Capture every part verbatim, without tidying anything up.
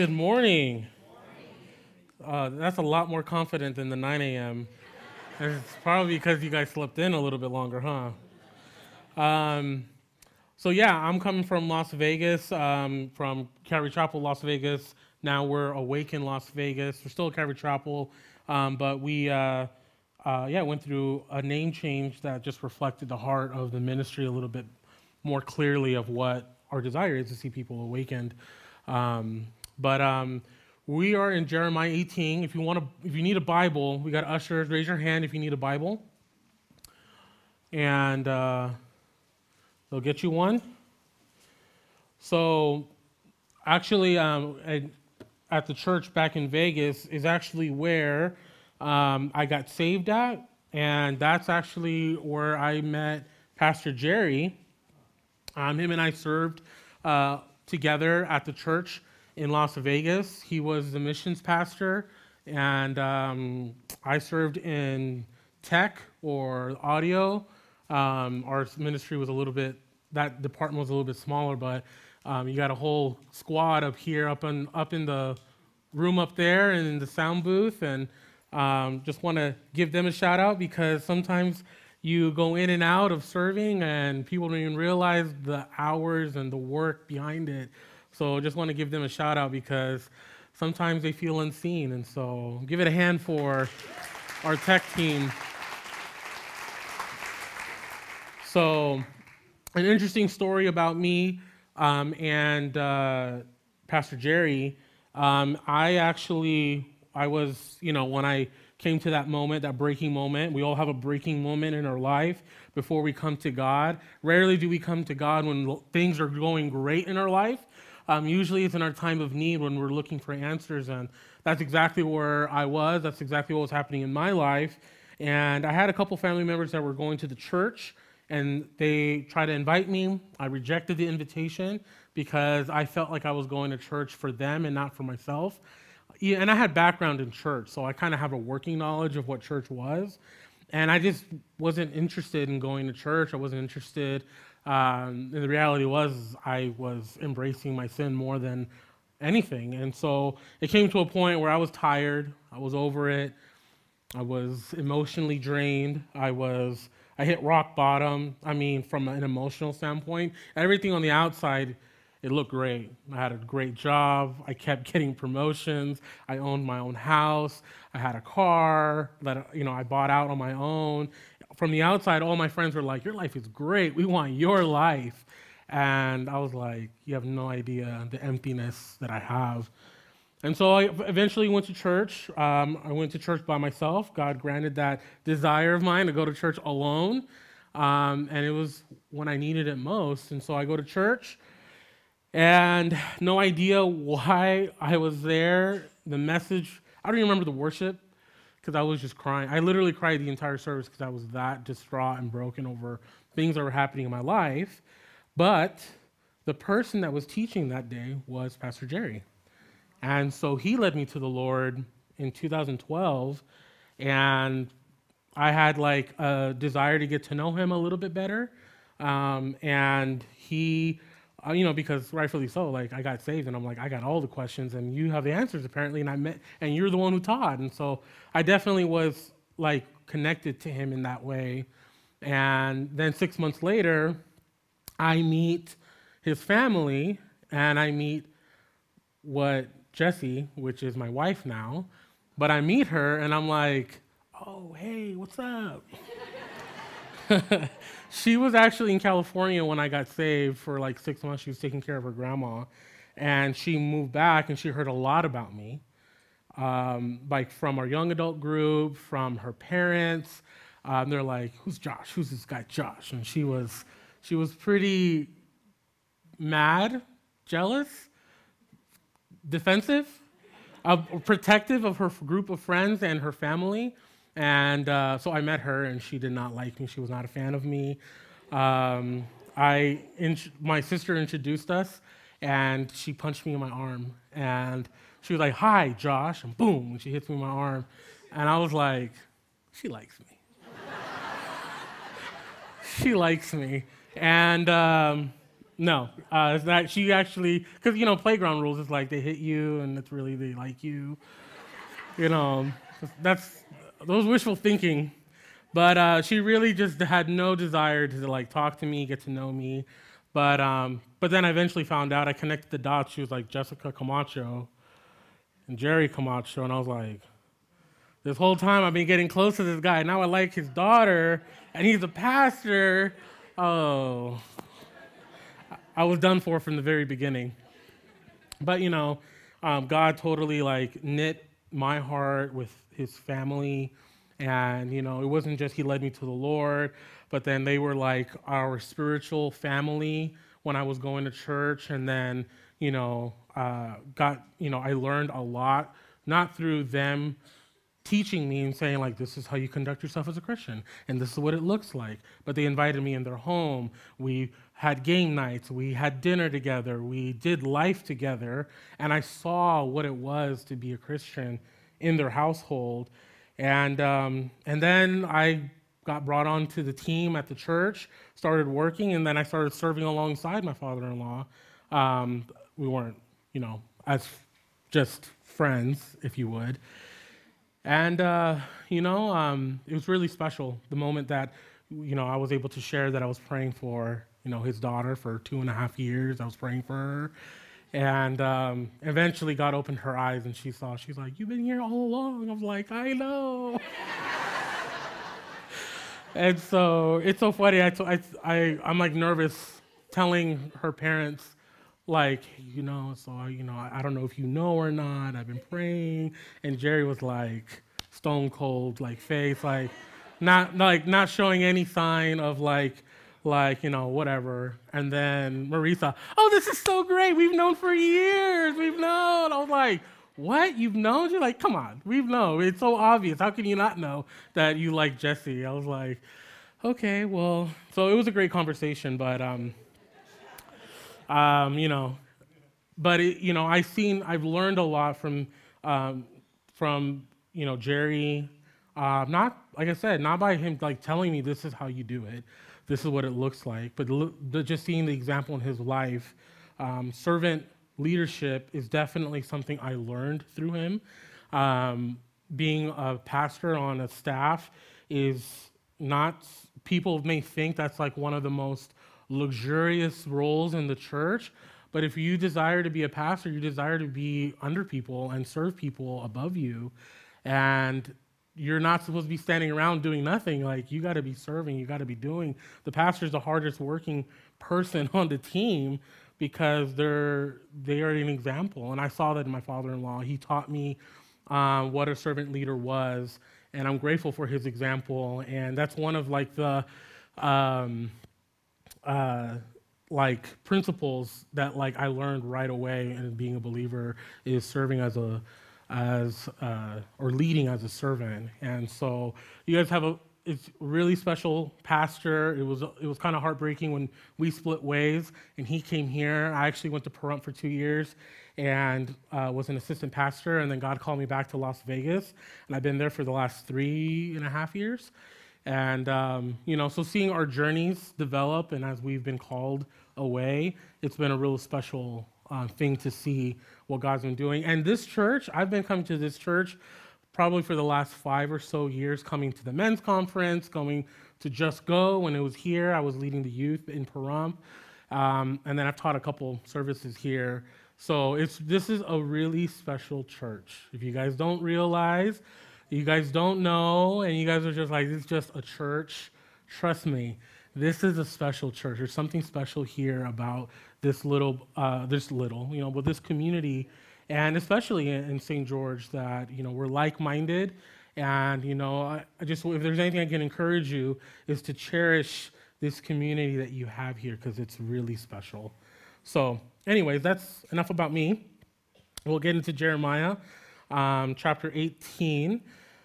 Good morning. Uh, that's a lot more confident than the nine a.m. It's probably because you guys slept in a little bit longer, huh? Um, so yeah, I'm coming from Las Vegas, um, from Calvary Chapel, Las Vegas. Now we're awake in Las Vegas. We're still at Calvary Chapel, um, but we, uh, uh, yeah, went through a name change that just reflected the heart of the ministry a little bit more clearly of what our desire is to see people awakened. Um, but um, we are in Jeremiah eighteen. If you want to, if you need a Bible, we got ushers. Raise your hand if you need a Bible, and uh, they'll get you one. So, actually, um, at, at the church back in Vegas is actually where um, I got saved at, and that's actually where I met Pastor Jerry. Um, him and I served uh, together at the church in Las Vegas. He was the missions pastor, and um, I served in tech or audio. Um, our ministry was a little bit, that department was a little bit smaller, but um, you got a whole squad up here, up in, up in the room up there and in the sound booth, and um, just want to give them a shout out because sometimes you go in and out of serving and people don't even realize the hours and the work behind it. So just want to give them a shout out because sometimes they feel unseen. And so give it a hand for our tech team. So an interesting story about me um, and uh, Pastor Jerry. Um, I actually, I was, you know, when I came to that moment, that breaking moment. We all have a breaking moment in our life before we come to God. Rarely do we come to God when things are going great in our life. Um, usually it's in our time of need when we're looking for answers, and that's exactly where I was. That's exactly what was happening in my life. And I had a couple family members that were going to the church, and they tried to invite me. I rejected the invitation because I felt like I was going to church for them and not for myself. Yeah, and I had background in church, so I kind of have a working knowledge of what church was. And I just wasn't interested in going to church. I wasn't interested. Um, and the reality was I was embracing my sin more than anything. And so it came to a point where I was tired. I was over it. I was emotionally drained. I was, I hit rock bottom. I mean, from an emotional standpoint, everything on the outside, it looked great. I had a great job. I kept getting promotions. I owned my own house. I had a car that, you know, I bought out on my own. From the outside, all my friends were like, "Your life is great. We want your life." And I was like, "You have no idea the emptiness that I have." And so I eventually went to church. Um, I went to church by myself. God granted that desire of mine to go to church alone. Um, and it was when I needed it most. And so I go to church. And no idea why I was there. The message, I don't even remember the worship because I was just crying. I literally cried the entire service because I was that distraught and broken over things that were happening in my life. But the person that was teaching that day was Pastor Jerry. And so he led me to the Lord in two thousand twelve. And I had like a desire to get to know him a little bit better. Um, and he... Uh, you know, because rightfully so, like I got saved and I'm like, I got all the questions and you have the answers apparently, and I met, and you're the one who taught. And so I definitely was like connected to him in that way. And then six months later, I meet his family and I meet what Jessie, which is my wife now, but I meet her and I'm like, "Oh, hey, what's up?" She was actually in California when I got saved for like six months. She was taking care of her grandma. And she moved back and she heard a lot about me, um, like from our young adult group, from her parents. Um, they're like, "Who's Josh? Who's this guy Josh?" And she was, she was pretty mad, jealous, defensive, uh, protective of her group of friends and her family. And uh, so I met her, and she did not like me. She was not a fan of me. Um, I, int- my sister introduced us, and she punched me in my arm. And she was like, "Hi, Josh," and boom, and she hits me in my arm. And I was like, she likes me. She likes me. And um, No, uh, it's not. She actually, because you know, playground rules is like they hit you, and it's really they like you. You know, that's those wishful thinking. But uh, she really just had no desire to like talk to me, get to know me. But um, but then I eventually found out. I connected the dots. She was like Jessica Camacho and Jerry Camacho, and I was like, this whole time I've been getting close to this guy. Now I like his daughter, and he's a pastor. Oh, I was done for from the very beginning. But you know, um, God totally like knit my heart with His family, and you know, it wasn't just He led me to the Lord, but then they were like our spiritual family when I was going to church, and then you know, uh, got you know, I learned a lot not through them teaching me and saying like this is how you conduct yourself as a Christian and this is what it looks like, but they invited me in their home. We had game nights, we had dinner together, we did life together, and I saw what it was to be a Christian in their household. And um, and then I got brought onto the team at the church, started working, and then I started serving alongside my father-in-law. Um, we weren't, you know, as just friends, if you would. And, uh, you know, um, it was really special the moment that, you know, I was able to share that I was praying for, you know, his daughter for two and a half years. I was praying for her. And um, eventually God opened her eyes and she saw, she's like, you've been here all along. I was like, I know. And so it's so funny. I, t- I, I, I'm like nervous telling her parents, like, you know, so, I, you know, I, I don't know if you know or not. I've been praying. And Jerry was like stone cold, like face, like not like not showing any sign of like, like, you know, whatever. And then Marisa, oh, this is so great. We've known for years. We've known. I was like, what? You've known? You're like, come on. We've known. It's so obvious. How can you not know that you like Jesse? I was like, okay, well, so it was a great conversation, but, um, um, you know, but it, you know, I've seen, I've learned a lot from, um, from you know, Jerry. Uh, not like I said, not by him like telling me this is how you do it, this is what it looks like, but l- the, just seeing the example in his life. Um, servant leadership is definitely something I learned through him. Um, being a pastor on a staff is not. People may think that's like one of the most luxurious roles in the church. But if you desire to be a pastor, you desire to be under people and serve people above you. And you're not supposed to be standing around doing nothing. Like, you got to be serving, you got to be doing. The pastor's the hardest working person on the team because they're they are an example. And I saw that in my father-in-law. He taught me uh, what a servant leader was, and I'm grateful for his example. And that's one of like the um, uh, like principles that like I learned right away in being a believer is serving as a as uh, or leading as a servant. And so you guys have a it's a really special pastor. It was it was kind of heartbreaking when we split ways and he came here. I actually went to Pahrump for two years and uh, was an assistant pastor, and then God called me back to Las Vegas, and I've been there for the last three and a half years. And, um, you know, so seeing our journeys develop and as we've been called away, it's been a real special uh, thing to see what God's been doing. And this church, I've been coming to this church probably for the last five or so years, coming to the men's conference, going to Just Go. When it was here, I was leading the youth in Pahrump. Um, and then I've taught a couple services here. So it's this is a really special church. If you guys don't realize, you guys don't know, and you guys are just like, it's just a church. Trust me, this is a special church. There's something special here about this little, uh, this little, you know, but this community, and especially in, in Saint George, that, you know, we're like-minded. And, you know, I, I just, if there's anything I can encourage you, is to cherish this community that you have here, because it's really special. So, anyways, that's enough about me. We'll get into Jeremiah, um, chapter eighteen.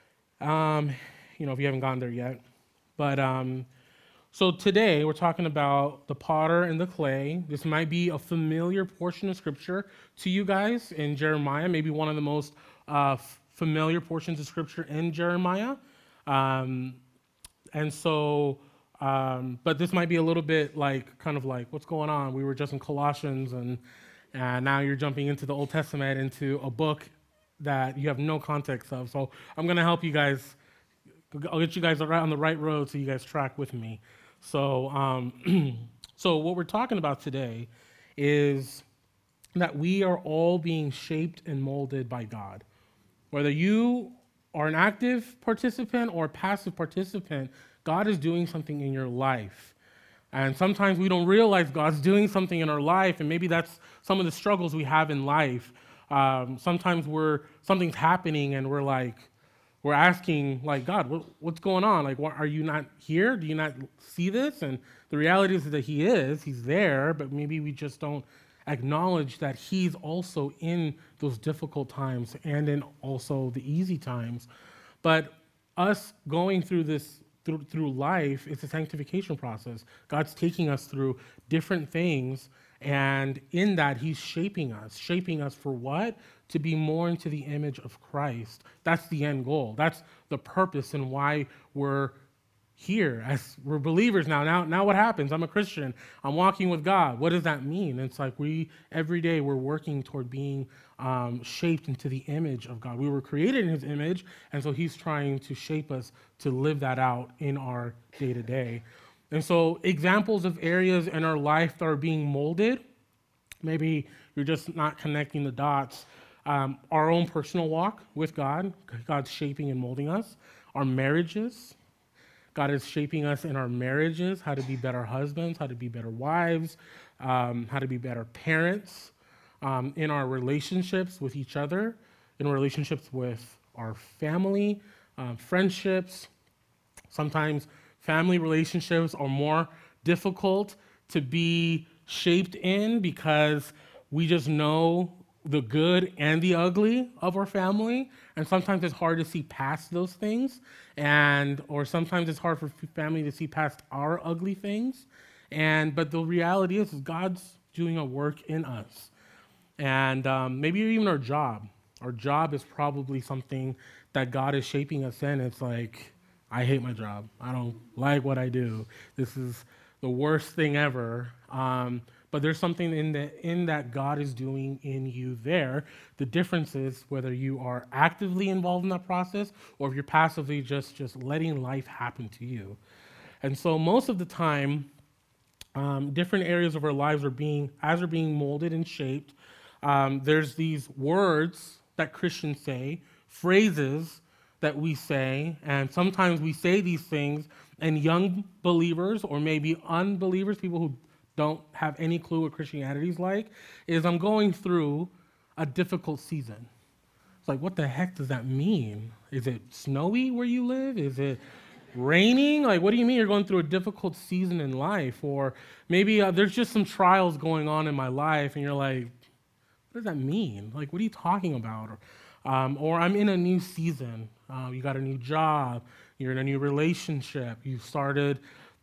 Um, you know, if you haven't gone there yet. But um, so today we're talking about the potter and the clay. This might be a familiar portion of scripture to you guys in Jeremiah, maybe one of the most uh, f- familiar portions of scripture in Jeremiah. Um, and so Um, but this might be a little bit like, kind of like, what's going on? We were just in Colossians, and, and now you're jumping into the Old Testament, into a book that you have no context of. So I'm going to help you guys. I'll get you guys on the right road so you guys track with me. So, um, so what we're talking about today is that we are all being shaped and molded by God. Whether you are an active participant or a passive participant, God is doing something in your life. And sometimes we don't realize God's doing something in our life, and maybe that's some of the struggles we have in life. Um, sometimes we're something's happening, and we're like, we're asking, like, God, what, what's going on? Like, what, are you not here? Do you not see this? And the reality is that He is. He's there, but maybe we just don't acknowledge that He's also in those difficult times and in also the easy times. But us going through this through, through life, it's a sanctification process. God's taking us through different things, and in that He's shaping us. Shaping us for what? To be more into the image of Christ. That's the end goal. That's the purpose and why we're here, as we're believers now. Now, now what happens? I'm a Christian. I'm walking with God. What does that mean? It's like we, every day, we're working toward being um, shaped into the image of God. We were created in His image, and so He's trying to shape us to live that out in our day-to-day. And so examples of areas in our life that are being molded, maybe you're just not connecting the dots. Um, our own personal walk with God, God's shaping and molding us. Our marriages, God is shaping us in our marriages, how to be better husbands, how to be better wives, um, how to be better parents, um, in our relationships with each other, in relationships with our family, um, friendships. Sometimes family relationships are more difficult to be shaped in because we just know the good and the ugly of our family, and sometimes it's hard to see past those things, and or sometimes it's hard for family to see past our ugly things. And but the reality is, is God's doing a work in us, and um, maybe even our job. Our job is probably something that God is shaping us in. It's like, I hate my job. I don't like what I do. This is the worst thing ever. Um, But there's something in, the, in that God is doing in you there. The difference is whether you are actively involved in that process or if you're passively just, just letting life happen to you. And so most of the time, um, different areas of our lives are being, as are being molded and shaped, um, there's these words that Christians say, phrases that we say, and sometimes we say these things, and young believers or maybe unbelievers, people who don't have any clue what Christianity is like, is I'm going through a difficult season. It's like, what the heck does that mean? Is it snowy where you live? Is it raining? Like, what do you mean you're going through a difficult season in life? Or maybe uh, there's just some trials going on in my life, and you're like, what does that mean? Like, what are you talking about? Or, um, or I'm in a new season. Uh, you got a new job. You're in a new relationship. You started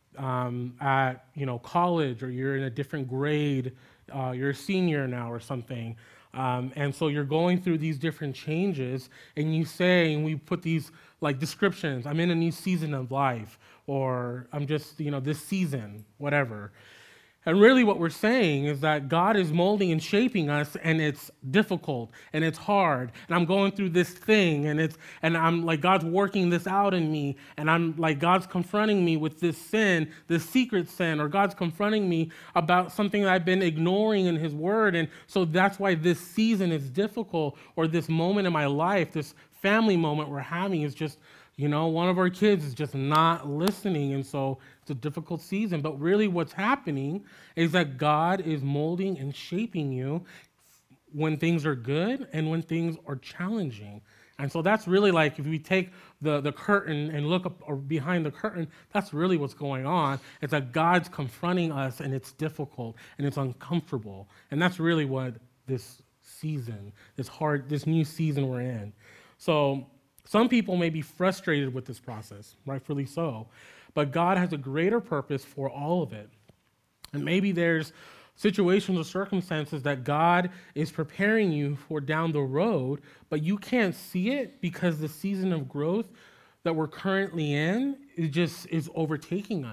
Um, at you know college, or you're in a different grade, uh, you're a senior now or something, um, and so you're going through these different changes, and you say, and we put these like descriptions, I'm in a new season of life, or I'm just, you know, this season, whatever. And really what we're saying is that God is molding and shaping us, and it's difficult and it's hard, and I'm going through this thing, and it's and I'm like, God's working this out in me, and I'm like, God's confronting me with this sin, this secret sin, or God's confronting me about something that I've been ignoring in His Word. And so that's why this season is difficult, or this moment in my life, this family moment we're having is just, you know, one of our kids is just not listening, and so it's a difficult season. But really what's happening is that God is molding and shaping you when things are good and when things are challenging. And so that's really like, if we take the, the curtain and look up or behind the curtain, that's really what's going on. It's that God's confronting us, and it's difficult and it's uncomfortable. And that's really what this season, this hard, this new season we're in. So some people may be frustrated with this process, rightfully so, but God has a greater purpose for all of it. And maybe there's situations or circumstances that God is preparing you for down the road, but you can't see it because the season of growth that we're currently in is just is overtaking us.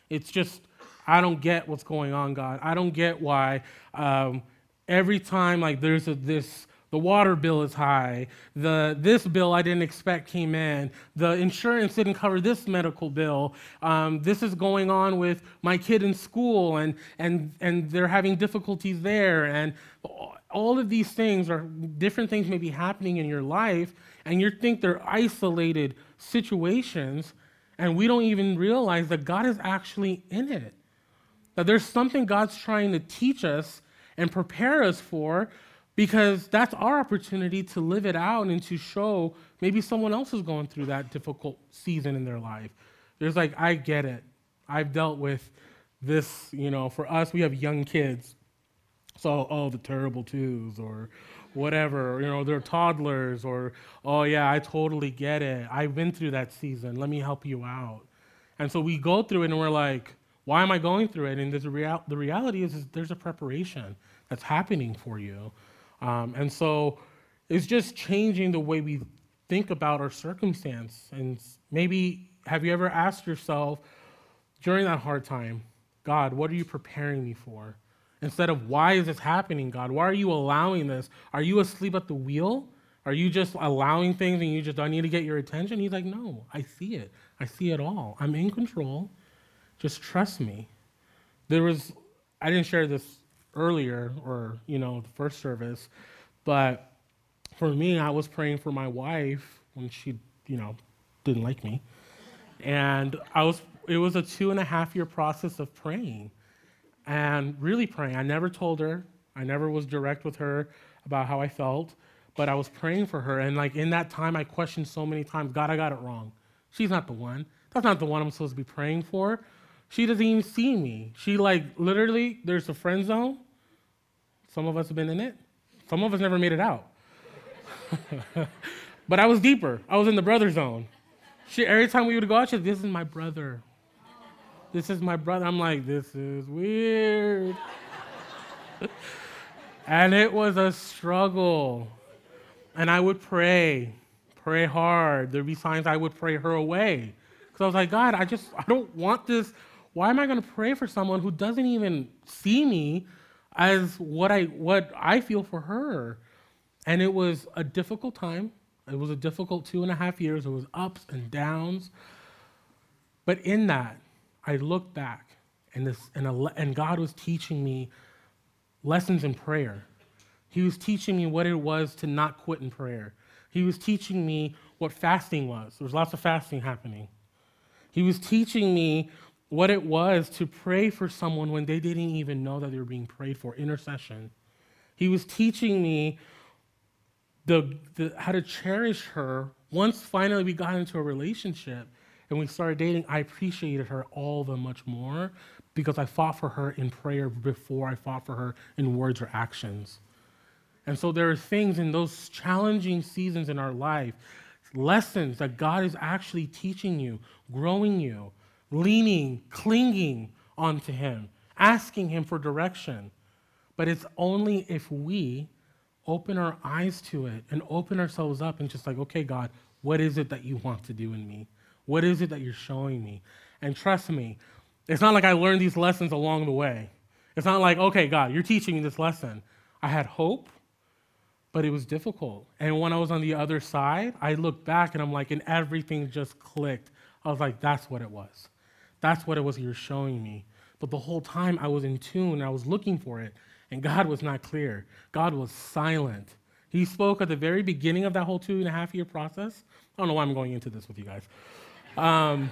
It's just, I don't get what's going on, God. I don't get why um, every time like there's a, this, the water bill is high, the this bill I didn't expect came in, the insurance didn't cover this medical bill, um, this is going on with my kid in school, and, and, and they're having difficulties there, and all of these things are different things may be happening in your life, and you think they're isolated situations, and we don't even realize that God is actually in it. That there's something God's trying to teach us and prepare us for, because that's our opportunity to live it out and to show maybe someone else is going through that difficult season in their life. There's like, I get it. I've dealt with this, you know, for us, we have young kids. So, oh, the terrible twos or whatever, you know, they're toddlers, or, oh yeah, I totally get it. I've been through that season. Let me help you out. And so we go through it and we're like, why am I going through it? And there's a real, the reality is, is there's a preparation that's happening for you. Um, and so it's just changing the way we think about our circumstance. And maybe have you ever asked yourself during that hard time, God, what are you preparing me for? Instead of, why is this happening, God? Why are you allowing this? Are you asleep at the wheel? Are you just allowing things and you just don't need to get your attention? He's like, no, I see it. I see it all. I'm in control. Just trust me. There was, I didn't share this earlier or, you know, the first service, but for me, I was praying for my wife when she, you know, didn't like me. And I was, it was a two and a half year process of praying and really praying. I never told her. I never was direct with her about how I felt, but I was praying for her. And like in that time, I questioned so many times, God, I got it wrong. She's not the one. That's not the one I'm supposed to be praying for. She doesn't even see me. She like, literally, there's a friend zone. Some of us have been in it. Some of us never made it out. But I was deeper. I was in the brother zone. She, every time we would go out, she'd, this is my brother. This is my brother. I'm like, this is weird. And it was a struggle. And I would pray, pray hard. There'd be times I would pray her away. Because I was like, God, I just, I don't want this. Why am I going to pray for someone who doesn't even see me as what I what I feel for her? And it was a difficult time. It was a difficult two and a half years. It was ups and downs. But in that, I looked back, and this and, a, and God was teaching me lessons in prayer. He was teaching me what it was to not quit in prayer. He was teaching me what fasting was. There was lots of fasting happening. He was teaching me what it was to pray for someone when they didn't even know that they were being prayed for, intercession. He was teaching me the, the how to cherish her. Once finally we got into a relationship and we started dating, I appreciated her all the much more because I fought for her in prayer before I fought for her in words or actions. And so there are things in those challenging seasons in our life, lessons that God is actually teaching you, growing you, leaning, clinging onto him, asking him for direction. But it's only if we open our eyes to it and open ourselves up and just like, okay, God, what is it that you want to do in me? What is it that you're showing me? And trust me, it's not like I learned these lessons along the way. It's not like, okay, God, you're teaching me this lesson. I had hope, but it was difficult. And when I was on the other side, I looked back and I'm like, and everything just clicked. I was like, that's what it was. That's what it was you're showing me. But the whole time I was in tune, I was looking for it, and God was not clear. God was silent. He spoke at the very beginning of that whole two and a half year process. I don't know why I'm going into this with you guys. Um,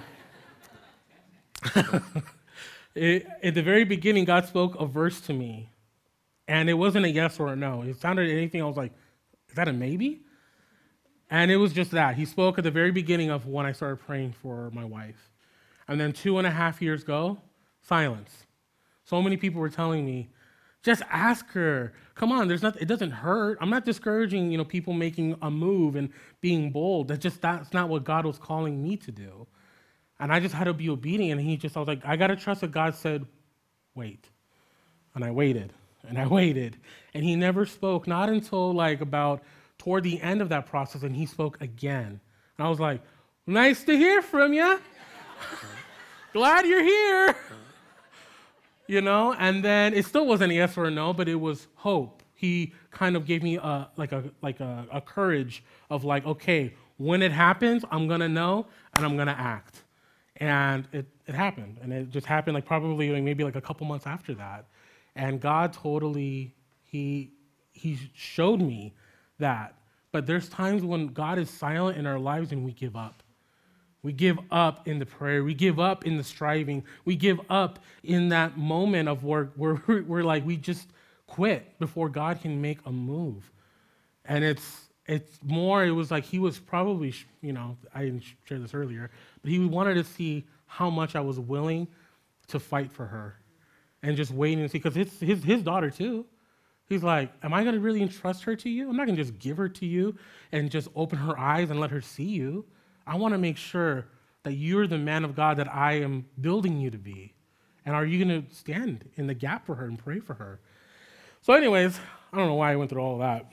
it, at the very beginning, God spoke a verse to me, and it wasn't a yes or a no. It sounded anything. I was like, is that a maybe? And it was just that. He spoke at the very beginning of when I started praying for my wife. And then two and a half years ago, silence. So many people were telling me, just ask her. Come on, there's not, it doesn't hurt. I'm not discouraging, you know, people making a move and being bold. That's just, that's not what God was calling me to do. And I just had to be obedient. And he just, I was like, I got to trust that God said, wait. And I waited, and I waited. And he never spoke, not until like about toward the end of that process, and he spoke again. And I was like, nice to hear from you. glad you're here. You know, and then it still wasn't a yes or a no, but it was hope. He kind of gave me a like a like a, a courage of like, okay, when it happens, I'm gonna know and I'm gonna act. And it, it happened. And it just happened like probably like maybe like a couple months after that. And God totally, he he showed me that. But there's times when God is silent in our lives and we give up. We give up in the prayer. We give up in the striving. We give up in that moment of where we're, we're like, we just quit before God can make a move. And it's it's more, it was like he was probably, you know, I didn't share this earlier, but he wanted to see how much I was willing to fight for her and just waiting to see, because it's his, his daughter too. He's like, am I going to really entrust her to you? I'm not going to just give her to you and just open her eyes and let her see you. I want to make sure that you're the man of God that I am building you to be. And are you going to stand in the gap for her and pray for her? So anyways, I don't know why I went through all of that.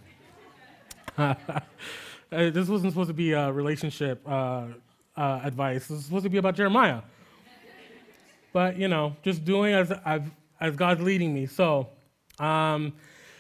This wasn't supposed to be a relationship uh, uh, advice. This was supposed to be about Jeremiah. But, you know, just doing as I've, as God's leading me. So, um,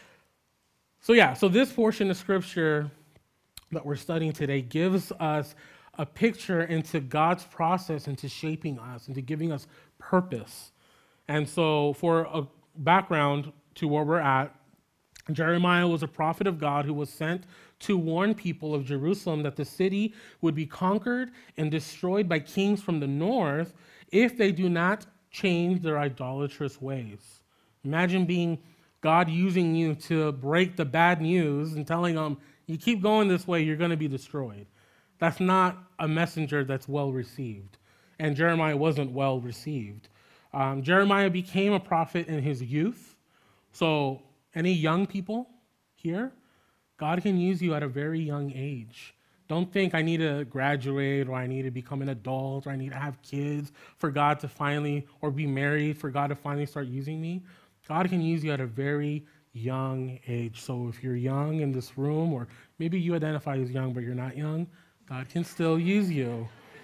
so yeah, so this portion of Scripture that we're studying today gives us a picture into God's process into shaping us, into giving us purpose. And so for a background to where we're at, Jeremiah was a prophet of God who was sent to warn people of Jerusalem that the city would be conquered and destroyed by kings from the north if they do not change their idolatrous ways. Imagine being God using you to break the bad news and telling them, you keep going this way, you're going to be destroyed. That's not a messenger that's well received. And Jeremiah wasn't well received. Um, Jeremiah became a prophet in his youth. So any young people here, God can use you at a very young age. Don't think I need to graduate or I need to become an adult or I need to have kids for God to finally, or be married for God to finally start using me. God can use you at a very young age. So if you're young in this room, or maybe you identify as young but you're not young, God can still use you.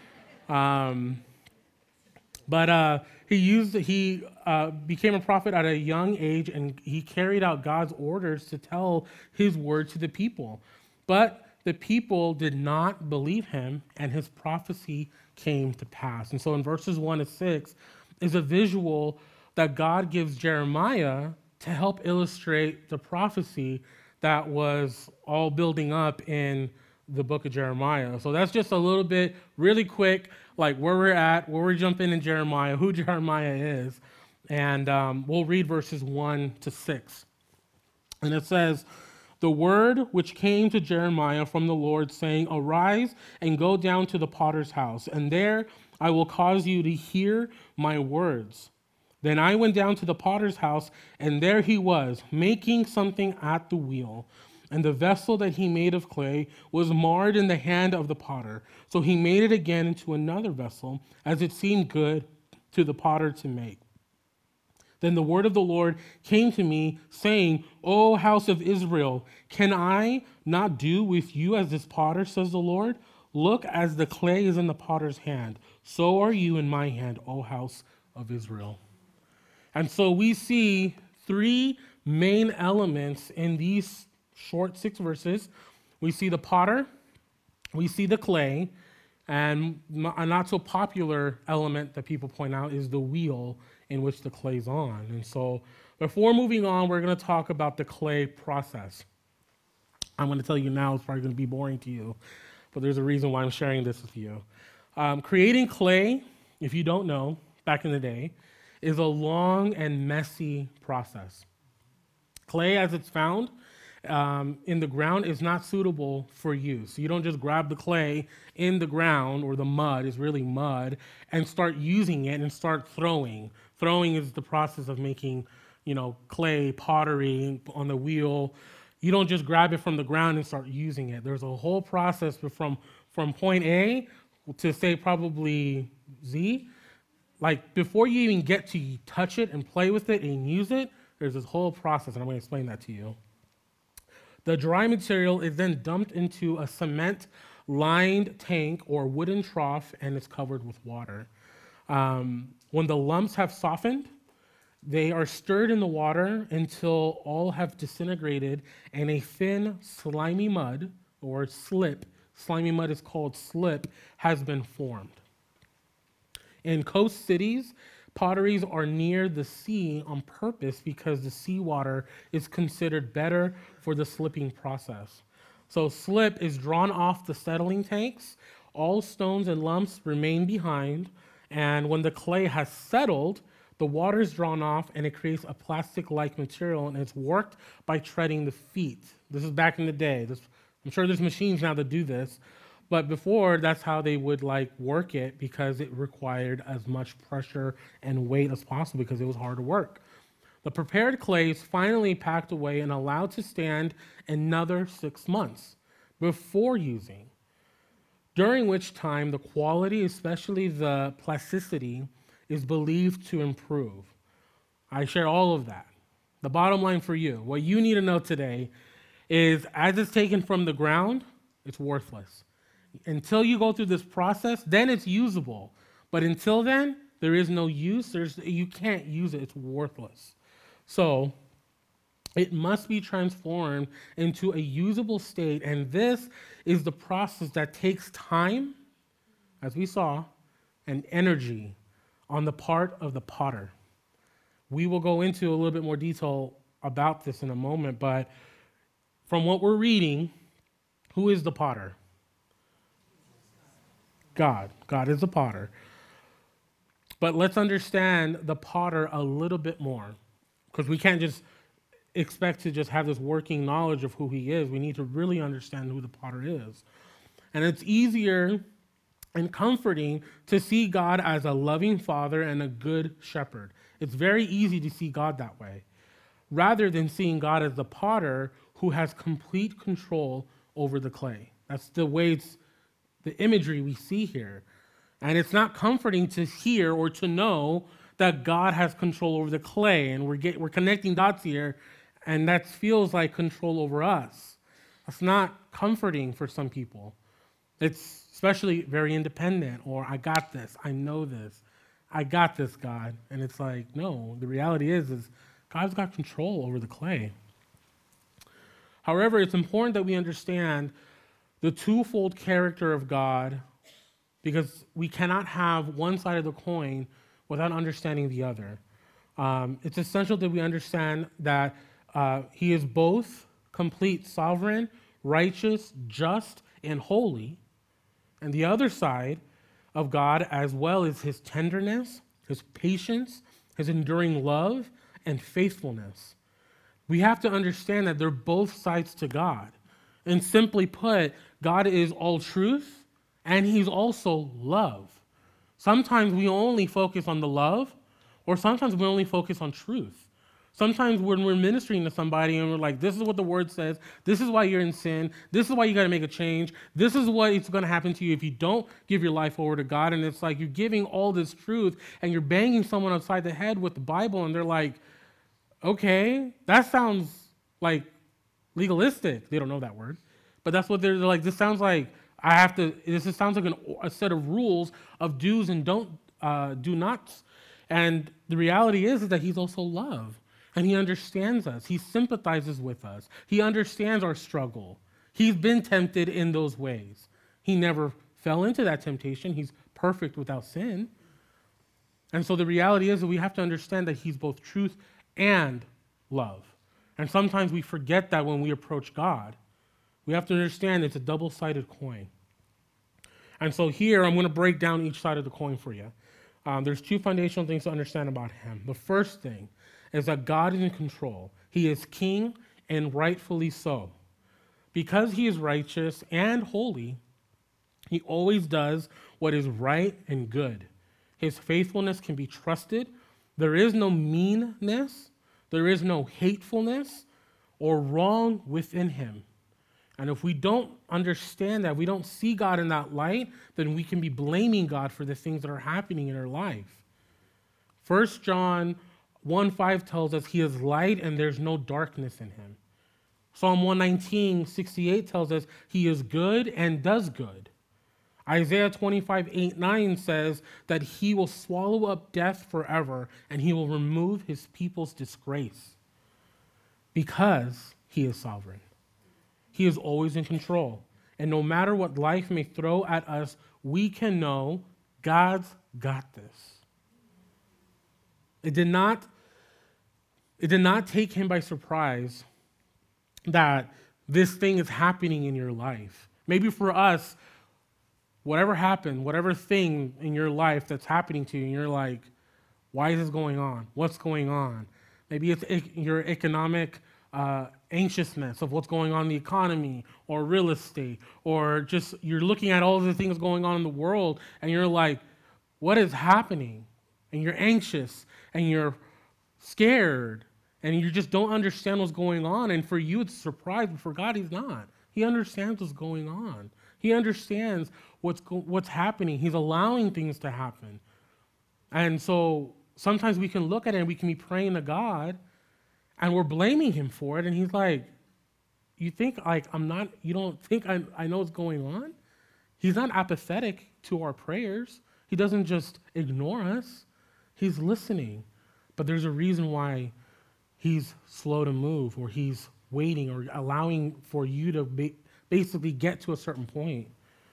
Um, but uh, he used he uh, became a prophet at a young age, and he carried out God's orders to tell his word to the people. But the people did not believe him, and his prophecy came to pass. And so in verses one to six is a visual that God gives Jeremiah to help illustrate the prophecy that was all building up in the book of Jeremiah. So that's just a little bit, really quick, like where we're at, where we're jumping in Jeremiah, who Jeremiah is. And um, we'll read verses one to six. And it says, the word which came to Jeremiah from the Lord, saying, arise and go down to the potter's house, and there I will cause you to hear my words. Then I went down to the potter's house, and there he was, making something at the wheel. And the vessel that he made of clay was marred in the hand of the potter. So he made it again into another vessel, as it seemed good to the potter to make. Then the word of the Lord came to me, saying, O house of Israel, can I not do with you as this potter, says the Lord? Look, as the clay is in the potter's hand, so are you in my hand, O house of Israel. And so we see three main elements in these short six verses. We see the potter, we see the clay, and a not so popular element that people point out is the wheel in which the clay's on. And so before moving on, we're going to talk about the clay process. I'm going to tell you now, it's probably going to be boring to you, but there's a reason why I'm sharing this with you. Um, creating clay, if you don't know, back in the day, is a long and messy process. Clay, as it's found um, in the ground, is not suitable for use. You don't just grab the clay in the ground, or the mud is really mud, and start using it and start throwing. Throwing is the process of making, you know, clay, pottery on the wheel. You don't just grab it from the ground and start using it. There's a whole process from, from point A to, say, probably Z. Like, before you even get to touch it and play with it and use it, there's this whole process, and I'm going to explain that to you. The dry material is then dumped into a cement-lined tank or wooden trough, and it's covered with water. Um, when the lumps have softened, they are stirred in the water until all have disintegrated and a thin, slimy mud, or slip, slimy mud is called slip, has been formed. In coast cities, potteries are near the sea on purpose because the seawater is considered better for the slipping process. So slip is drawn off the settling tanks, all stones and lumps remain behind, and when the clay has settled, the water is drawn off and it creates a plastic-like material, and it's worked by treading the feet. This is back in the day. This, I'm sure there's machines now that do this, but before, that's how they would like work it because it required as much pressure and weight as possible because it was hard to work. The prepared clay is finally packed away and allowed to stand another six months before using, during which time the quality, especially the plasticity, is believed to improve. I share all of that. The bottom line for you, what you need to know today is as it's taken from the ground, it's worthless. Until you go through this process, then it's usable. But until then, there is no use. There's, you can't use it. It's worthless. So it must be transformed into a usable state. And this is the process that takes time, as we saw, and energy on the part of the potter. We will go into a little bit more detail about this in a moment, but from what we're reading, who is the potter? God. God is the potter. But let's understand the potter a little bit more, because we can't just expect to just have this working knowledge of who he is. We need to really understand who the potter is. And it's easier and comforting to see God as a loving father and a good shepherd. It's very easy to see God that way, rather than seeing God as the potter who has complete control over the clay. That's the way it's the imagery we see here. And it's not comforting to hear or to know that God has control over the clay, and we're get, we're connecting dots here, and that feels like control over us. That's not comforting for some people. It's especially very independent, or I got this, I know this, I got this, God. And it's like, no, the reality is, is God's got control over the clay. However, it's important that we understand the twofold character of God, because we cannot have one side of the coin without understanding the other. Um, it's essential that we understand that uh, he is both complete sovereign, righteous, just, and holy. And the other side of God, as well, is his tenderness, his patience, his enduring love, and faithfulness. We have to understand that they're both sides to God. And simply put, God is all truth, and he's also love. Sometimes we only focus on the love, or sometimes we only focus on truth. Sometimes when we're ministering to somebody and we're like, this is what the word says, this is why you're in sin, this is why you got to make a change, this is what is going to happen to you if you don't give your life over to God. And it's like you're giving all this truth and you're banging someone upside the head with the Bible, and they're like, okay, that sounds like legalistic. They don't know that word. But that's what they're, they're like, this sounds like I have to, this is, sounds like an, a set of rules of do's and don't, uh, do nots. And the reality is, is that he's also love. And he understands us. He sympathizes with us. He understands our struggle. He's been tempted in those ways. He never fell into that temptation. He's perfect without sin. And so the reality is that we have to understand that he's both truth and love. And sometimes we forget that when we approach God. We have to understand it's a double-sided coin. And so here, I'm going to break down each side of the coin for you. Um, there's two foundational things to understand about him. The first thing is that God is in control. He is king, and rightfully so. Because he is righteous and holy, he always does what is right and good. His faithfulness can be trusted. There is no meanness. There is no hatefulness or wrong within him. And if we don't understand that, we don't see God in that light, then we can be blaming God for the things that are happening in our life. First John one five tells us he is light and there's no darkness in him. Psalm one nineteen, sixty-eight tells us he is good and does good. Isaiah twenty-five, eight, nine says that he will swallow up death forever and he will remove his people's disgrace because he is sovereign. He is always in control. And no matter what life may throw at us, we can know God's got this. It did not, it did not take him by surprise that this thing is happening in your life. Maybe for us, whatever happened, whatever thing in your life that's happening to you, and you're like, why is this going on? What's going on? Maybe it's your economic uh, anxiousness of what's going on in the economy or real estate, or just you're looking at all the things going on in the world and you're like, what is happening? And you're anxious and you're scared and you just don't understand what's going on. And for you, it's a surprise, but for God, he's not. He understands what's going on. He understands what's go- what's happening. He's allowing things to happen. And so sometimes we can look at it and we can be praying to God and we're blaming him for it. And he's like, you think like I'm not, you don't think I, I know what's going on? He's not apathetic to our prayers. He doesn't just ignore us. He's listening. But there's a reason why he's slow to move, or he's waiting, or allowing for you to ba- basically get to a certain point.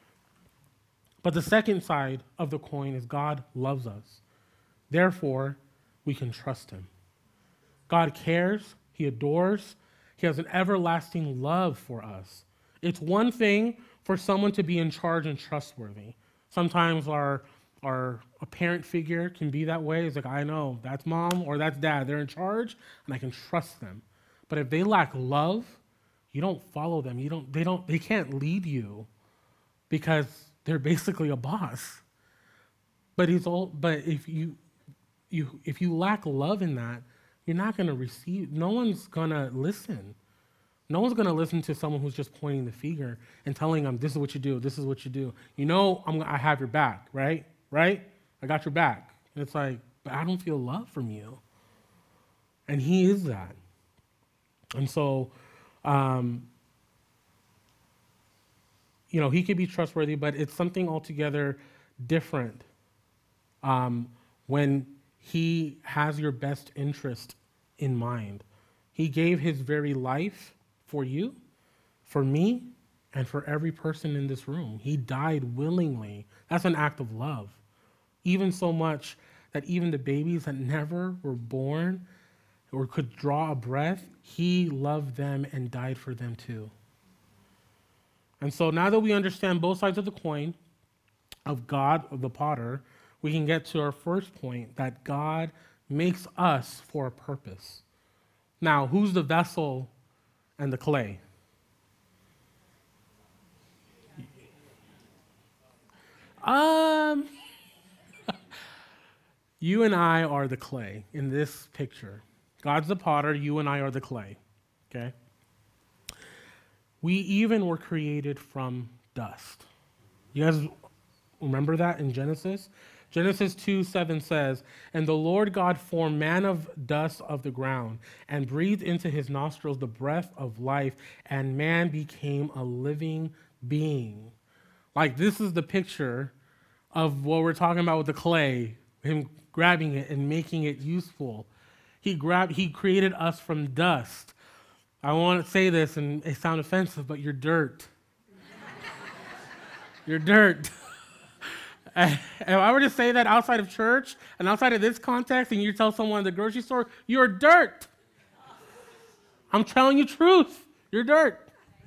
But the second side of the coin is God loves us. Therefore, we can trust him. God cares. He adores. He has an everlasting love for us. It's one thing for someone to be in charge and trustworthy. Sometimes our, our a parent figure can be that way. It's like, I know, that's mom or that's dad. They're in charge, and I can trust them. But if they lack love, you don't follow them. You don't, they don't, they can't lead you because they're basically a boss. But he's all, but if you, you, if you lack love in that, you're not going to receive, no one's going to listen. No one's going to listen to someone who's just pointing the finger and telling them, this is what you do, this is what you do. You know, I'm, I have your back, right? Right? I got your back. And it's like, but I don't feel love from you. And he is that. And so, um, you know, he could be trustworthy, but it's something altogether different um, when he has your best interest in mind. He gave his very life for you, for me, and for every person in this room. He died willingly. That's an act of love. Even so much that even the babies that never were born or could draw a breath, he loved them and died for them too. And so now that we understand both sides of the coin of God, of the potter, we can get to our first point, that God makes us for a purpose. Now, who's the vessel and the clay? Um, you and I are the clay in this picture. God's the potter, you and I are the clay, okay? We even were created from dust. You guys remember that in Genesis? Genesis two seven says, and the Lord God formed man of dust of the ground and breathed into his nostrils the breath of life, and man became a living being. Like, this is the picture of what we're talking about with the clay, him grabbing it and making it useful. He grabbed, he created us from dust. I want to say this, and it sounds offensive, but you're dirt. You're dirt. If I were to say that outside of church and outside of this context, and you tell someone at the grocery store, you're dirt. I'm telling you truth. You're dirt.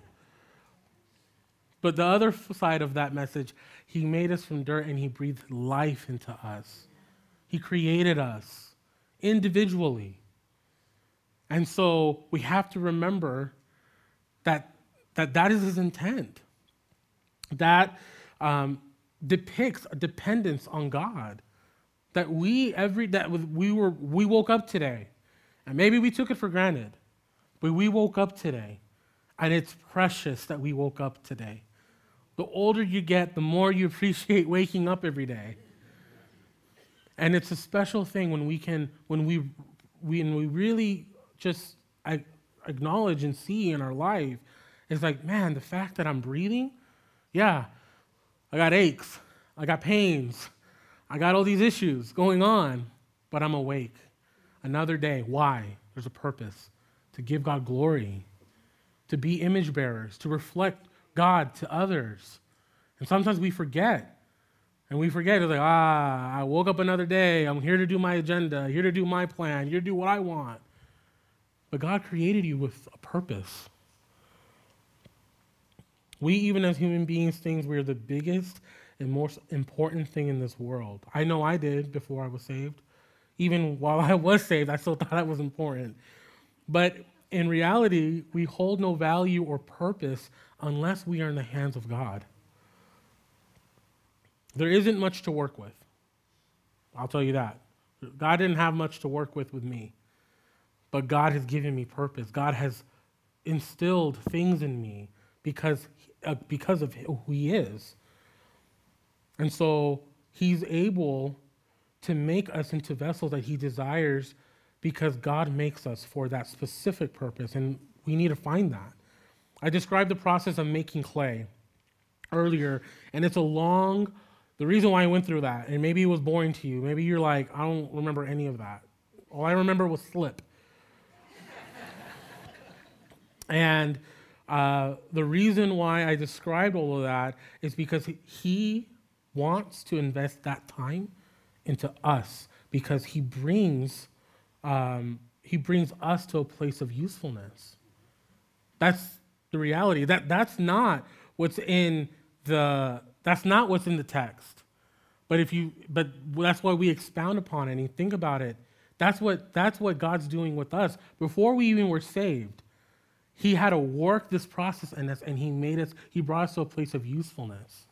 But the other side of that message, he made us from dirt and he breathed life into us. He created us individually. And so we have to remember that that, that is his intent. That um, depicts a dependence on God. That we every that we were we woke up today, and maybe we took it for granted, but we woke up today, and it's precious that we woke up today. The older you get, the more you appreciate waking up every day. And it's a special thing when we can when we when we really just acknowledge and see in our life, it's like, man, the fact that I'm breathing, yeah. I got aches. I got pains. I got all these issues going on, but I'm awake. Another day. Why? There's a purpose. To give God glory. To be image bearers. To reflect God to others. And sometimes we forget. And we forget. It's like, ah, I woke up another day. I'm here to do my agenda. Here to do my plan. Here to do what I want. But God created you with a purpose. We, even as human beings, think we're the biggest and most important thing in this world. I know I did before I was saved. Even while I was saved, I still thought that was important. But in reality, we hold no value or purpose unless we are in the hands of God. There isn't much to work with. I'll tell you that. God didn't have much to work with with me. But God has given me purpose. God has instilled things in me because, uh, because of who he is. And so he's able to make us into vessels that he desires because God makes us for that specific purpose, and we need to find that. I described the process of making clay earlier, and it's a long, the reason why I went through that, and maybe it was boring to you, maybe you're like, I don't remember any of that. All I remember was slip. And uh, the reason why I described all of that is because he wants to invest that time into us, because he brings um, he brings us to a place of usefulness. That's the reality. That that's not what's in the that's not what's in the text. But if you but that's why we expound upon it and think about it. That's what that's what God's doing with us. Before we even were saved, he had to work this process in us, and he made us, he brought us to a place of usefulness.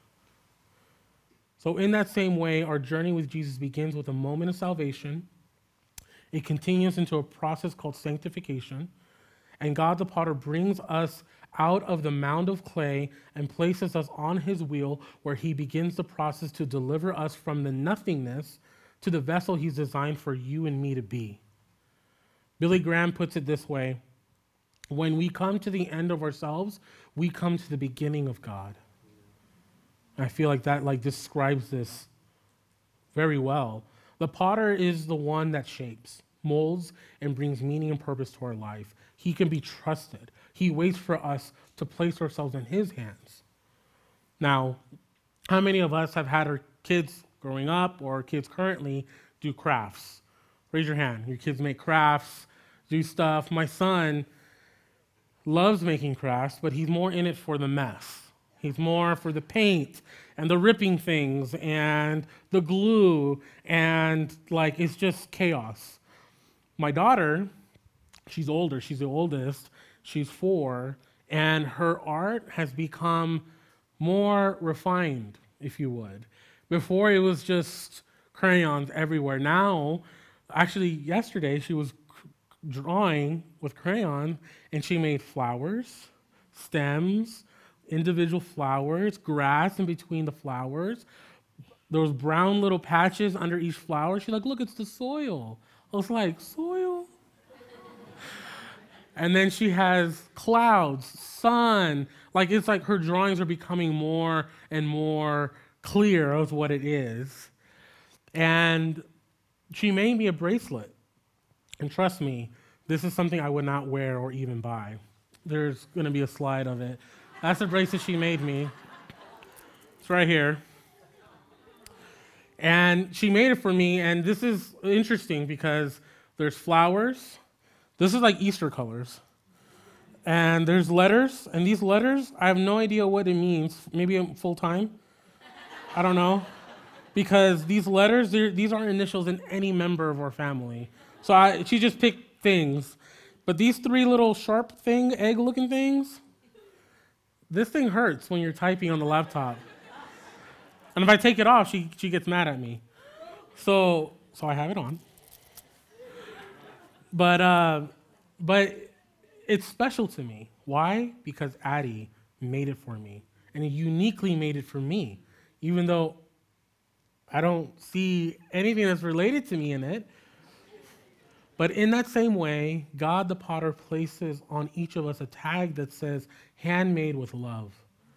So in that same way, our journey with Jesus begins with a moment of salvation. It continues into a process called sanctification. And God the potter brings us out of the mound of clay and places us on his wheel, where he begins the process to deliver us from the nothingness to the vessel he's designed for you and me to be. Billy Graham puts it this way: when we come to the end of ourselves, we come to the beginning of God. And I feel like that like describes this very well. The potter is the one that shapes, molds, and brings meaning and purpose to our life. He can be trusted. He waits for us to place ourselves in his hands. Now, how many of us have had our kids growing up or kids currently do crafts? Raise your hand. Your kids make crafts, do stuff. My son loves making crafts, but he's more in it for the mess. He's more for the paint and the ripping things and the glue, and like it's just chaos. My daughter, she's older, she's the oldest, she's four, and her art has become more refined, if you would. Before it was just crayons everywhere. Now, actually yesterday she was drawing with crayon, and she made flowers, stems, individual flowers, grass in between the flowers. Those brown little patches under each flower. She's like, look, it's the soil. I was like, soil? And then she has clouds, sun. Like, it's like her drawings are becoming more and more clear of what it is. And she made me a bracelet. And trust me, this is something I would not wear or even buy. There's going to be a slide of it. That's the bracelet she made me. It's right here. And she made it for me, and this is interesting because there's flowers. This is like Easter colors. And there's letters, and these letters, I have no idea what it means. Maybe I'm full-time. I don't know. Because these letters, these aren't initials in any member of our family. So I, she just picked things. But these three little sharp thing, egg-looking things, this thing hurts when you're typing on the laptop. And if I take it off, she, she gets mad at me. So so I have it on. But uh, but it's special to me. Why? Because Addie made it for me. And it uniquely made it for me. Even though I don't see anything that's related to me in it. But in that same way, God the potter places on each of us a tag that says, handmade with love.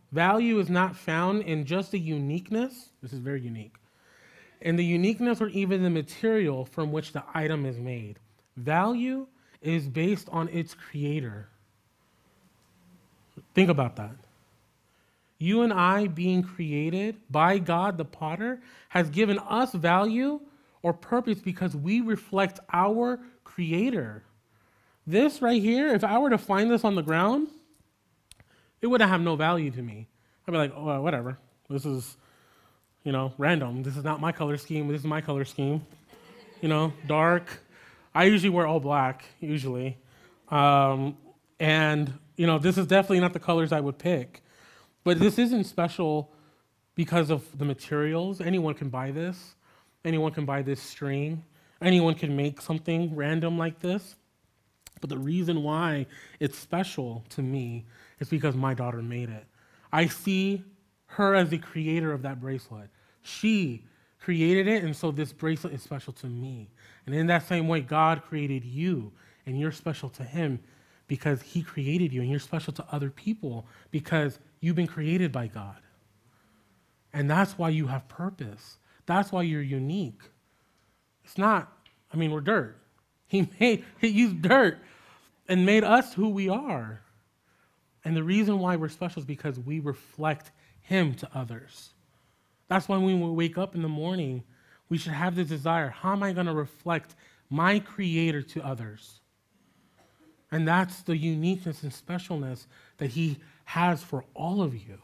Value is not found in just the uniqueness, this is very unique, in the uniqueness or even the material from which the item is made. Value is based on its creator. Think about that. You and I being created by God the potter has given us value or purpose because we reflect our creator. This right here, if I were to find this on the ground, it would have no value to me. I'd be like, oh, whatever. This is, you know, random. This is not my color scheme. This is my color scheme. You know, dark. I usually wear all black, usually. Um, and, you know, this is definitely not the colors I would pick. But this isn't special because of the materials. Anyone can buy this. Anyone can buy this string. Anyone can make something random like this. But the reason why it's special to me is because my daughter made it. I see her as the creator of that bracelet. She created it, and so this bracelet is special to me. And in that same way, God created you, and you're special to him because he created you, and you're special to other people because you've been created by God. And that's why you have purpose. That's why you're unique. It's not, I mean, we're dirt. He made, he used dirt and made us who we are. And the reason why we're special is because we reflect him to others. That's why when we wake up in the morning, we should have this desire. How am I going to reflect my creator to others? And that's the uniqueness and specialness that he has for all of you.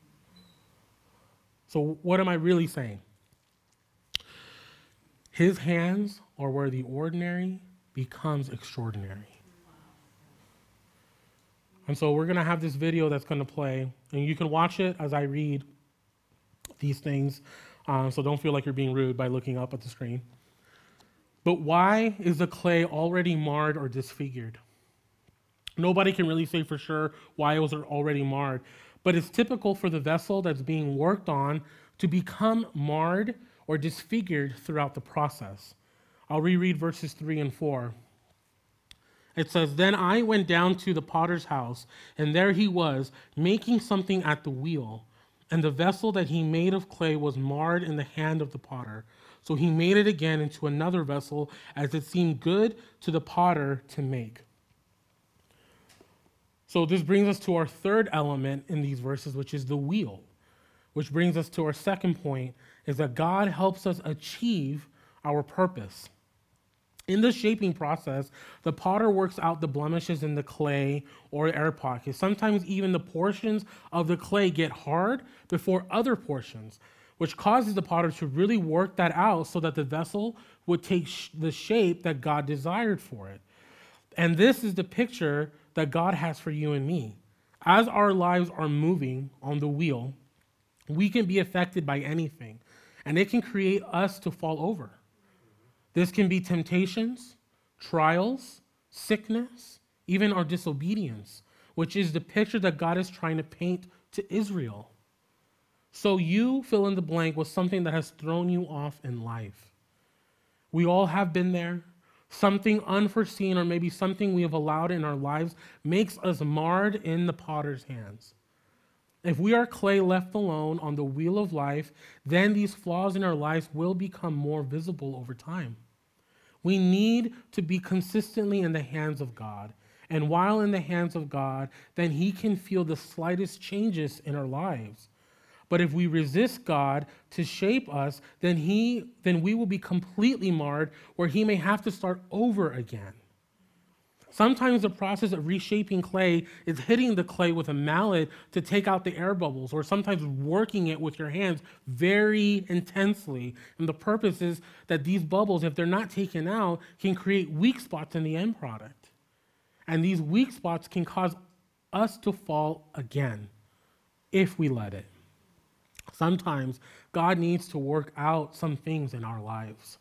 So what am I really saying? His hands are where the ordinary becomes extraordinary. And so we're going to have this video that's going to play, and you can watch it as I read these things, um, so don't feel like you're being rude by looking up at the screen. But why is the clay already marred or disfigured? Nobody can really say for sure why it was already marred, but it's typical for the vessel that's being worked on to become marred or disfigured throughout the process. I'll reread verses three and four. It says, "Then I went down to the potter's house, and there he was, making something at the wheel. And the vessel that he made of clay was marred in the hand of the potter. So he made it again into another vessel, as it seemed good to the potter to make." So this brings us to our third element in these verses, which is the wheel. Which brings us to our second point, is that God helps us achieve our purpose. In the shaping process, the potter works out the blemishes in the clay or air pockets. Sometimes even the portions of the clay get hard before other portions, which causes the potter to really work that out so that the vessel would take sh- the shape that God desired for it. And this is the picture that God has for you and me. As our lives are moving on the wheel, we can be affected by anything, and it can create us to fall over. This can be temptations, trials, sickness, even our disobedience, which is the picture that God is trying to paint to Israel. So you fill in the blank with something that has thrown you off in life. We all have been there. Something unforeseen or maybe something we have allowed in our lives makes us marred in the potter's hands. If we are clay left alone on the wheel of life, then these flaws in our lives will become more visible over time. We need to be consistently in the hands of God. And while in the hands of God, then he can feel the slightest changes in our lives. But if we resist God to shape us, then he then we will be completely marred, where he may have to start over again. Sometimes the process of reshaping clay is hitting the clay with a mallet to take out the air bubbles, or sometimes working it with your hands very intensely. And the purpose is that these bubbles, if they're not taken out, can create weak spots in the end product. And these weak spots can cause us to fall again if we let it. Sometimes God needs to work out some things in our lives.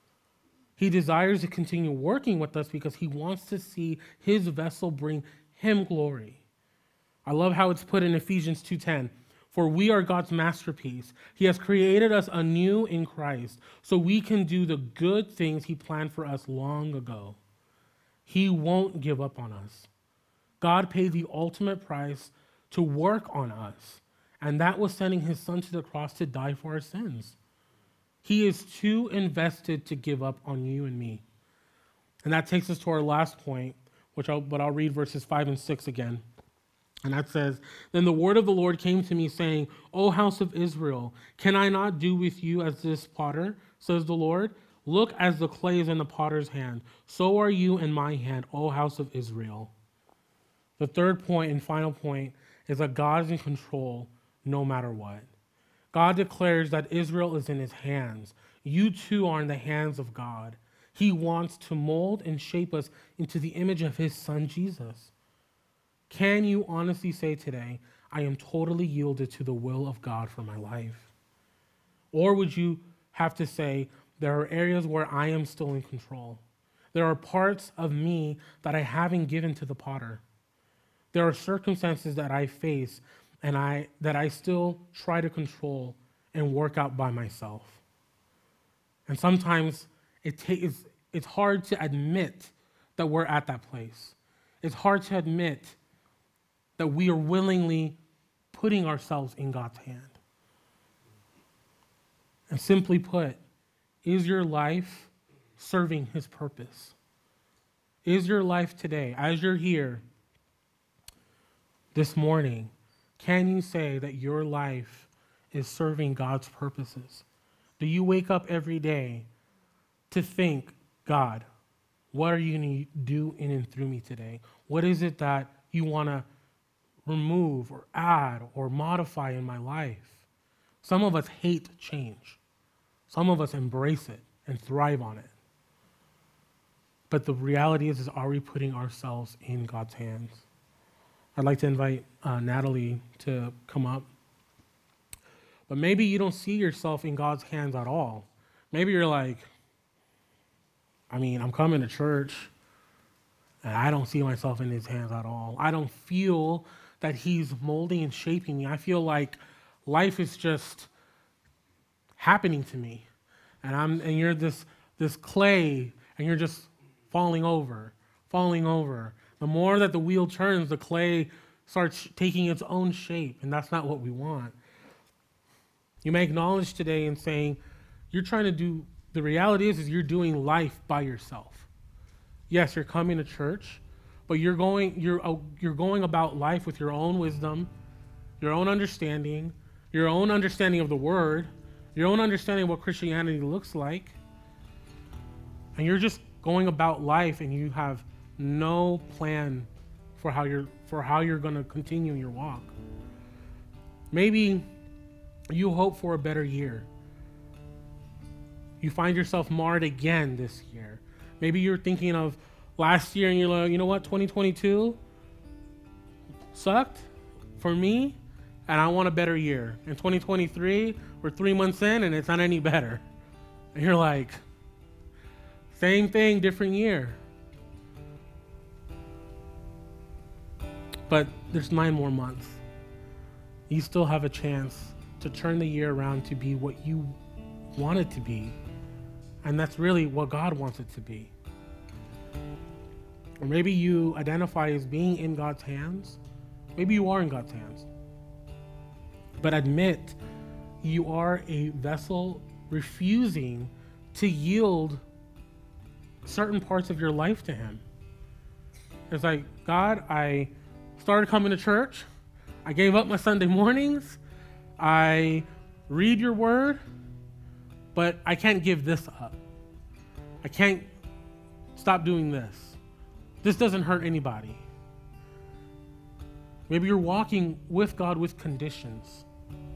He desires to continue working with us because he wants to see his vessel bring him glory. I love how it's put in Ephesians two ten. "For we are God's masterpiece. He has created us anew in Christ so we can do the good things he planned for us long ago." He won't give up on us. God paid the ultimate price to work on us. And that was sending his son to the cross to die for our sins. He is too invested to give up on you and me. And that takes us to our last point, which I'll, but I'll read verses five and six again. And that says, "Then the word of the Lord came to me, saying, O house of Israel, can I not do with you as this potter, says the Lord? Look, as the clay is in the potter's hand, so are you in my hand, O house of Israel." The third point and final point is that God is in control no matter what. God declares that Israel is in his hands. You too are in the hands of God. He wants to mold and shape us into the image of his son, Jesus. Can you honestly say today, I am totally yielded to the will of God for my life? Or would you have to say, there are areas where I am still in control. There are parts of me that I haven't given to the potter. There are circumstances that I face and I that I still try to control and work out by myself. And sometimes it takes it's hard to admit that we're at that place. It's hard to admit that we are willingly putting ourselves in God's hand. And simply put, is your life serving his purpose? Is your life today, as you're here this morning, can you say that your life is serving God's purposes? Do you wake up every day to think, God, what are you going to do in and through me today? What is it that you want to remove or add or modify in my life? Some of us hate change. Some of us embrace it and thrive on it. But the reality is, is are we putting ourselves in God's hands? I'd like to invite uh, Natalie to come up. But maybe you don't see yourself in God's hands at all. Maybe you're like, I mean, I'm coming to church, and I don't see myself in his hands at all. I don't feel that he's molding and shaping me. I feel like life is just happening to me. And I'm and you're this this clay, and you're just falling over, falling over. The more that the wheel turns, the clay starts taking its own shape, and that's not what we want. You may acknowledge today and saying, you're trying to do, the reality is, is you're doing life by yourself. Yes, you're coming to church, but you're going, you're, uh, you're going about life with your own wisdom, your own understanding, your own understanding of the word, your own understanding of what Christianity looks like, and you're just going about life, and you have no plan for how you're for how you're going to continue your walk. Maybe you hope for a better year. You find yourself marred again this year. Maybe you're thinking of last year and you're like, you know what, twenty twenty-two sucked for me, and I want a better year. In twenty twenty-three, we're three months in and it's not any better. And you're like, same thing, different year. But there's nine more months. You still have a chance to turn the year around to be what you want it to be. And that's really what God wants it to be. Or maybe you identify as being in God's hands. Maybe you are in God's hands. But admit you are a vessel refusing to yield certain parts of your life to him. It's like, God, I started coming to church. I gave up my Sunday mornings. I read your word, but I can't give this up. I can't stop doing this. This doesn't hurt anybody. Maybe you're walking with God with conditions.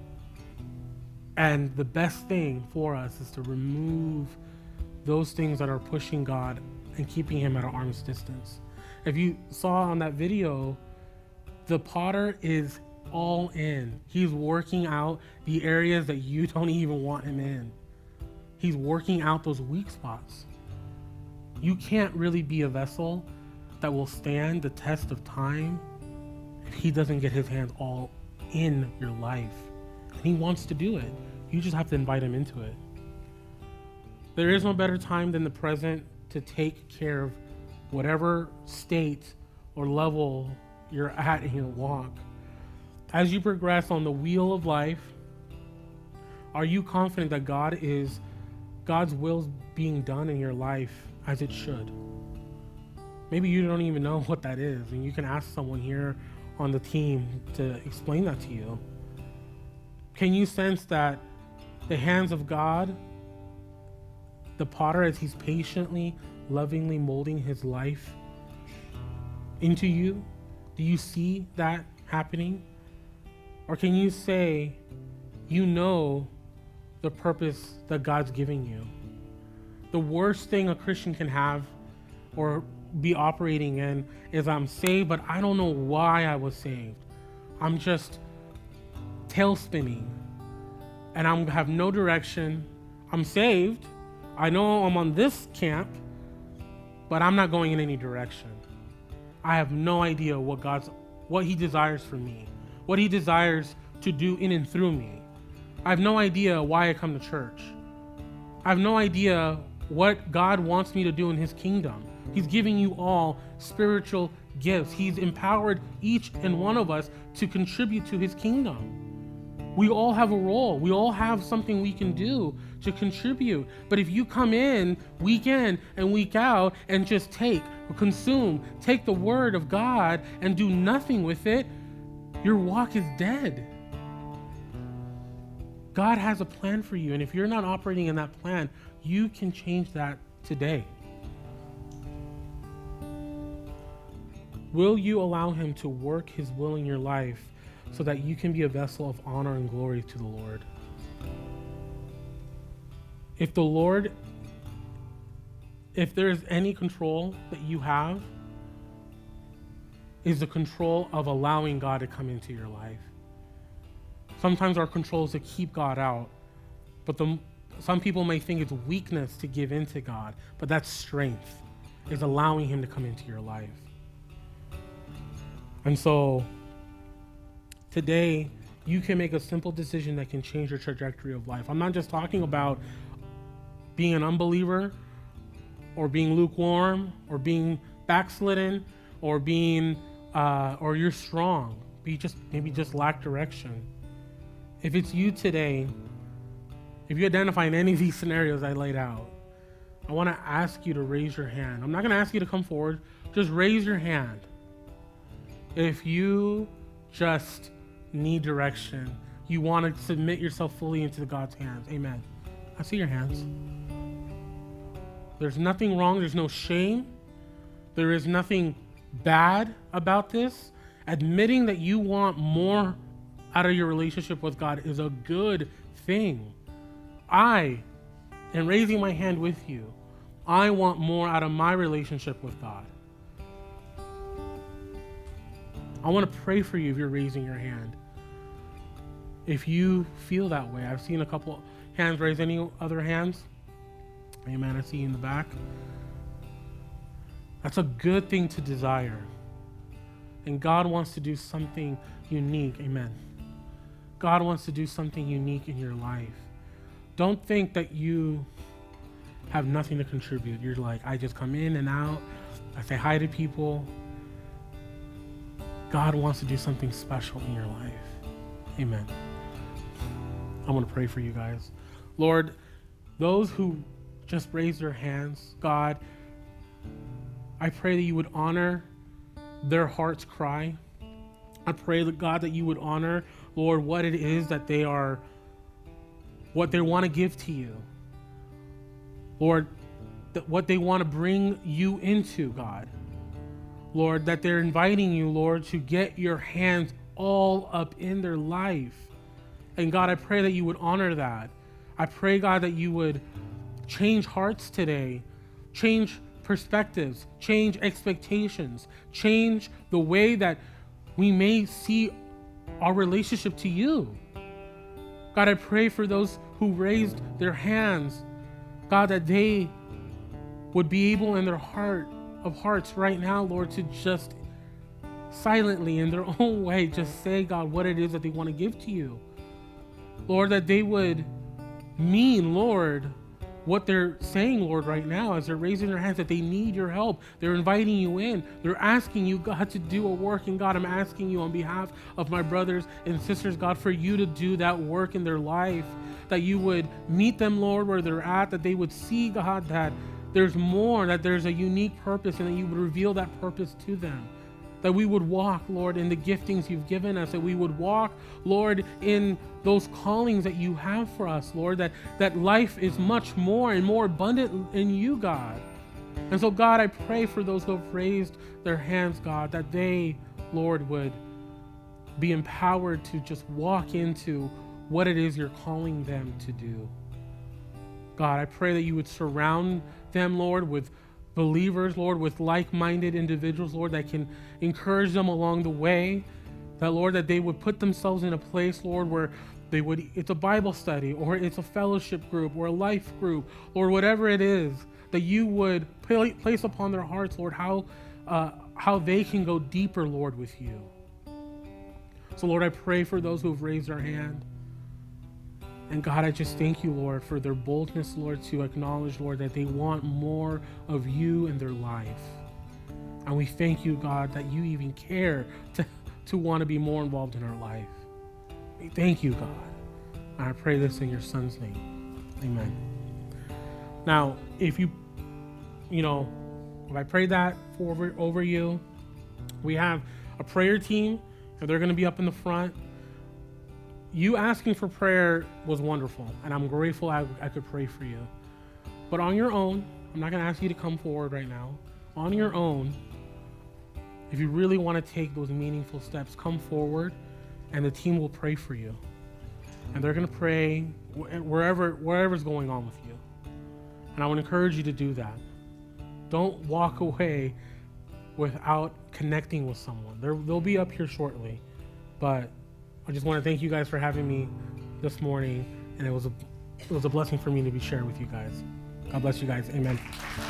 And the best thing for us is to remove those things that are pushing God and keeping him at an arm's distance. If you saw on that video, the potter is all in. He's working out the areas that you don't even want him in. He's working out those weak spots. You can't really be a vessel that will stand the test of time if he doesn't get his hands all in your life. And he wants to do it. You just have to invite him into it. There is no better time than the present to take care of whatever state or level you're at in your walk. As you progress on the wheel of life, are you confident that God is, God's will is being done in your life as it should? Maybe you don't even know what that is, and you can ask someone here on the team to explain that to you. Can you sense that the hands of God, the potter, as he's patiently, lovingly molding his life into you? Do you see that happening? Or can you say, you know the purpose that God's giving you? The worst thing a Christian can have or be operating in is, I'm saved, but I don't know why I was saved. I'm just tail spinning and I have no direction. I'm saved. I know I'm on this camp, but I'm not going in any direction. I have no idea what God's, what he desires for me, what he desires to do in and through me. I have no idea why I come to church. I have no idea what God wants me to do in his kingdom. He's giving you all spiritual gifts. He's empowered each and one of us to contribute to his kingdom. We all have a role. We all have something we can do to contribute. But if you come in week in and week out and just take, consume, take the word of God and do nothing with it, your walk is dead. God has a plan for you, and if you're not operating in that plan, you can change that today. Will you allow him to work his will in your life so that you can be a vessel of honor and glory to the Lord? If the Lord, if there's any control that you have, is the control of allowing God to come into your life. Sometimes our control is to keep God out, but the, some people may think it's weakness to give in to God, but that's strength, is allowing him to come into your life. And so today, you can make a simple decision that can change your trajectory of life. I'm not just talking about being an unbeliever or being lukewarm or being backslidden or being, uh, or you're strong, but you just maybe just lack direction. If it's you today, if you identify in any of these scenarios I laid out, I want to ask you to raise your hand. I'm not going to ask you to come forward. Just raise your hand. If you just need direction, you want to submit yourself fully into God's hands. Amen. I see your hands. There's nothing wrong. There's no shame. There is nothing bad about this. Admitting that you want more out of your relationship with God is a good thing. I am raising my hand with you. I want more out of my relationship with God. I want to pray for you if you're raising your hand. If you feel that way, I've seen a couple hands raised. Any other hands? Amen. I see you in the back. That's a good thing to desire. And God wants to do something unique. Amen. God wants to do something unique in your life. Don't think that you have nothing to contribute. You're like, I just come in and out. I say hi to people. God wants to do something special in your life. Amen. I want to pray for you guys. Lord, those who just raised their hands, God, I pray that you would honor their heart's cry. I pray that God, that you would honor, Lord, what it is that they are, what they want to give to you. Lord, that what they want to bring you into, God. Lord, that they're inviting you, Lord, to get your hands all up in their life. And God, I pray that you would honor that. I pray, God, that you would change hearts today, change perspectives, change expectations, change the way that we may see our relationship to you. God, I pray for those who raised their hands, God, that they would be able in their heart of hearts right now, Lord, to just silently in their own way just say, God, what it is that they want to give to you. Lord, that they would mean, Lord, what they're saying, Lord, right now, as they're raising their hands, that they need your help. They're inviting you in. They're asking you, God, to do a work. And God, I'm asking you on behalf of my brothers and sisters, God, for you to do that work in their life, that you would meet them, Lord, where they're at, that they would see, God, that there's more, that there's a unique purpose, and that you would reveal that purpose to them. That we would walk, Lord, in the giftings you've given us, that we would walk, Lord, in those callings that you have for us, Lord, that, that life is much more and more abundant in you, God. And so, God, I pray for those who have raised their hands, God, that they, Lord, would be empowered to just walk into what it is you're calling them to do. God, I pray that you would surround them, Lord, with believers, Lord, with like-minded individuals, Lord, that can encourage them along the way. That, Lord, that they would put themselves in a place, Lord, where they would, it's a Bible study, or it's a fellowship group, or a life group, or whatever it is, that you would place upon their hearts, Lord, how, uh, how they can go deeper, Lord, with you. So, Lord, I pray for those who have raised their hand. And God, I just thank you, Lord, for their boldness, Lord, to acknowledge, Lord, that they want more of you in their life. And we thank you, God, that you even care to, to want to be more involved in our life. We thank you, God. And I pray this in your Son's name. Amen. Now, if you, you know, if I pray that for over, over you, we have a prayer team, and they're going to be up in the front. You asking for prayer was wonderful, and I'm grateful I, I could pray for you. But on your own, I'm not going to ask you to come forward right now. On your own, if you really want to take those meaningful steps, come forward, and the team will pray for you. And they're going to pray wherever wherever's going on with you. And I would encourage you to do that. Don't walk away without connecting with someone. They're, they'll be up here shortly, but I just want to thank you guys for having me this morning, and it was a it was a blessing for me to be shared with you guys. God bless you guys. Amen.